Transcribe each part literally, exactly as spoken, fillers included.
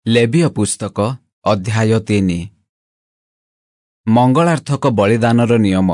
ଲେବୀୟ ପୁସ୍ତକ ଅଧ୍ୟାୟ ତିନି। ମଙ୍ଗଳାର୍ଥକ ବଳିଦାନର ନିୟମ।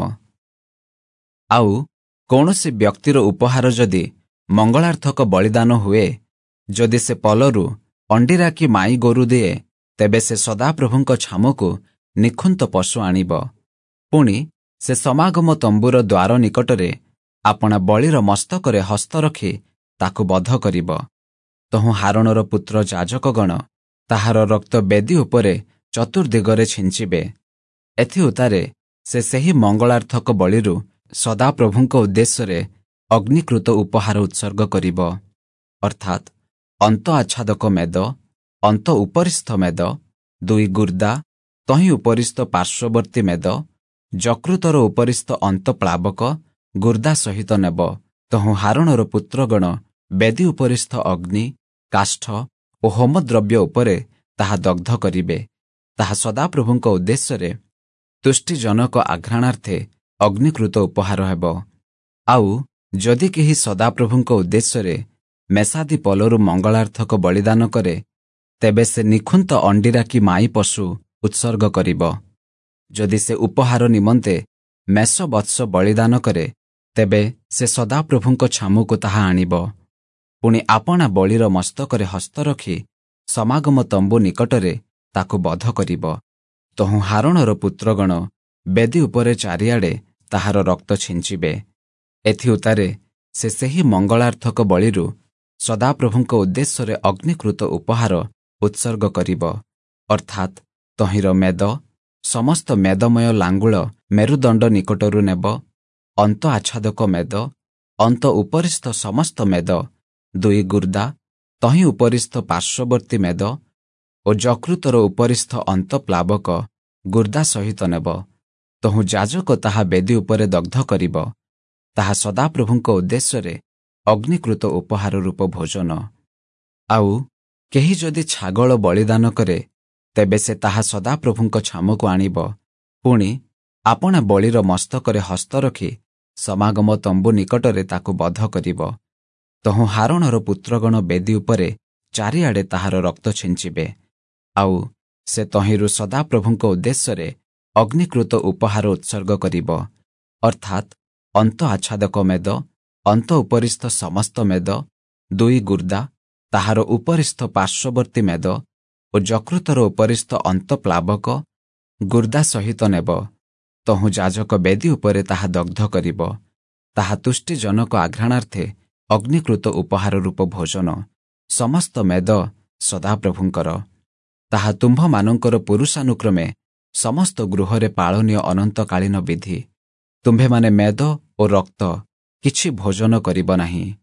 ଆଉ କୌଣସି ବ୍ୟକ୍ତିର ଉପହାର ଯଦି ମଙ୍ଗଳାର୍ଥକ ବଳିଦାନ ହୁଏ, ଯଦି ସେ ପଲରୁ ଅଣ୍ଡିରା କି ମାଇ ଗୋରୁ ଦିଏ, ତେବେ ସେ ସଦାପ୍ରଭୁଙ୍କ ଛାମୁକୁ ନିଖୁନ୍ତ ପଶୁ ଆଣିବ। ପୁଣି ସେ ସମାଗମ ତମ୍ବୁର ଦ୍ୱାର ନିକଟରେ ଆପଣା ବଳିର ମସ୍ତକରେ ହସ୍ତ ରଖି ତାକୁ ବଧ କରିବ। ତହୁଁ ହାରଣର ପୁତ୍ର ଯାଜକଗଣ ତାହାର ରକ୍ତ ବେଦୀ ଉପରେ ଚତୁର୍ଦିଗରେ ଛିଞ୍ଚିବେ। ଏଥିଉତ୍ତାରେ ସେ ସେହି ମଙ୍ଗଳାର୍ଥକ ବଳିରୁ ସଦାପ୍ରଭୁଙ୍କ ଉଦ୍ଦେଶ୍ୟରେ ଅଗ୍ନିକୃତ ଉପହାର ଉତ୍ସର୍ଗ କରିବ, ଅର୍ଥାତ୍ ଅନ୍ତ ଆଚ୍ଛାଦକ ମେଦ, ଅନ୍ତ ଉପରିସ୍ଥ ମେଦ, ଦୁଇ ଗୁର୍ଦା, ତହିଁ ଉପରିସ୍ଥ ପାର୍ଶ୍ୱବର୍ତ୍ତୀ ମେଦ, ଯକୃତର ଉପରିସ୍ଥ ଅନ୍ତ ପ୍ଳାବକ ଗୁର୍ଦା ସହିତ ନେବ। ତହୁଁ ହାରଣର ପୁତ୍ରଗଣ ବେଦୀ ଉପରିସ୍ଥ ଅଗ୍ନି, କାଷ୍ଠ ଓ ହୋମଦ୍ରବ୍ୟ ଉପରେ ତାହା ଦଗ୍ଧ କରିବେ। ତାହା ସଦାପ୍ରଭୁଙ୍କ ଉଦ୍ଦେଶ୍ୟରେ ତୁଷ୍ଟିଜନକ ଆଘ୍ରାଣାର୍ଥେ ଅଗ୍ନିକୃତ ଉପହାର ହେବ। ଆଉ ଯଦି କେହି ସଦାପ୍ରଭୁଙ୍କ ଉଦ୍ଦେଶ୍ୟରେ ମେସାଦି ପଲରୁ ମଙ୍ଗଳାର୍ଥକ ବଳିଦାନ କରେ, ତେବେ ସେ ନିଖୁନ୍ତ ଅଣ୍ଡିରା କି ମାଇ ପଶୁ ଉତ୍ସର୍ଗ କରିବ। ଯଦି ସେ ଉପହାର ନିମନ୍ତେ ମେଷ ବତ୍ସ ବଳିଦାନ କରେ, ତେବେ ସେ ସଦାପ୍ରଭୁଙ୍କ ଛାମୁକୁ ତାହା ଆଣିବ। ପୁଣି ଆପଣା ବଳିର ମସ୍ତକରେ ହସ୍ତ ରଖି ସମାଗମ ତମ୍ବୁ ନିକଟରେ ତାକୁ ବଧ କରିବ। ତହୁଁ ହାରଣର ପୁତ୍ରଗଣ ବେଦୀ ଉପରେ ଚାରିଆଡ଼େ ତାହାର ରକ୍ତ ଛିଞ୍ଚିବେ। ଏଥିଉତ୍ତାରେ ସେ ସେହି ମଙ୍ଗଳାର୍ଥକ ବଳିରୁ ସଦାପ୍ରଭୁଙ୍କ ଉଦ୍ଦେଶ୍ୟରେ ଅଗ୍ନିକୃତ ଉପହାର ଉତ୍ସର୍ଗ କରିବ, ଅର୍ଥାତ୍ ତହିଁର ମେଦ, ସମସ୍ତ ମେଦମୟ ଲାଙ୍ଗୁଳ ମେରୁଦଣ୍ଡ ନିକଟରୁ ନେବ, ଅନ୍ତ ଆଚ୍ଛାଦକ ମେଦ, ଅନ୍ତ ଉପରିସ୍ଥ ସମସ୍ତ ମେଦ, ଦୁଇ ଗୁର୍ଦା, ତହିଁ ଉପରିସ୍ଥ ପାର୍ଶ୍ୱବର୍ତ୍ତୀ ମେଦ ଓ ଯକୃତର ଉପରିସ୍ଥ ଅନ୍ତ ପ୍ଳାବକ ଗୁର୍ଦା ସହିତ ନେବ। ତହୁଁ ଯାଜକ ତାହା ବେଦୀ ଉପରେ ଦଗ୍ଧ କରିବ। ତାହା ସଦାପ୍ରଭୁଙ୍କ ଉଦ୍ଦେଶ୍ୟରେ ଅଗ୍ନିକୃତ ଉପହାର ରୂପ ଭୋଜନ। ଆଉ କେହି ଯଦି ଛାଗଳ ବଳିଦାନ କରେ, ତେବେ ସେ ତାହା ସଦାପ୍ରଭୁଙ୍କ ଛାମୁକୁ ଆଣିବ। ପୁଣି ଆପଣା ବଳିର ମସ୍ତକରେ ହସ୍ତ ରଖି ସମାଗମ ତମ୍ବୁ ନିକଟରେ ତାକୁ ବଧ କରିବ। ତହୁଁ ହାରଣର ପୁତ୍ରଗଣ ବେଦୀ ଉପରେ ଚାରିଆଡ଼େ ତାହାର ରକ୍ତ ଛିଞ୍ଚିବେ। ଆଉ ସେ ତହିଁରୁ ସଦାପ୍ରଭୁଙ୍କ ଉଦ୍ଦେଶ୍ୟରେ ଅଗ୍ନିକୃତ ଉପହାର ଉତ୍ସର୍ଗ କରିବ, ଅର୍ଥାତ୍ ଅନ୍ତ ଆଚ୍ଛାଦକ ମେଦ, ଅନ୍ତ ଉପରିସ୍ଥ ସମସ୍ତ ମେଦ, ଦୁଇ ଗୁର୍ଦା, ତାହାର ଉପରିସ୍ଥ ପାର୍ଶ୍ୱବର୍ତ୍ତୀ ମେଦ ଓ ଯକୃତର ଉପରିସ୍ଥ ଅନ୍ତ ପ୍ଳାବକ ଗୁର୍ଦା ସହିତ ନେବ। ତହୁଁ ଯାଜକ ବେଦୀ ଉପରେ ତାହା ଦଗ୍ଧ କରିବ। ତାହା ତୁଷ୍ଟିଜନକ ଆଘ୍ରାଣାର୍ଥେ ଅଗ୍ନିକୃତ ଉପହାର ରୂପ ଭୋଜନ। ସମସ୍ତ ମେଦ ସଦାପ୍ରଭୁଙ୍କର। ତାହା ତୁମ୍ଭମାନଙ୍କର ପୁରୁଷାନୁକ୍ରମେ ସମସ୍ତ ଗୃହରେ ପାଳନୀୟ ଅନନ୍ତକାଳୀନ ବିଧି। ତୁମ୍ଭେମାନେ ମେଦ ଓ ରକ୍ତ କିଛି ଭୋଜନ କରିବ ନାହିଁ।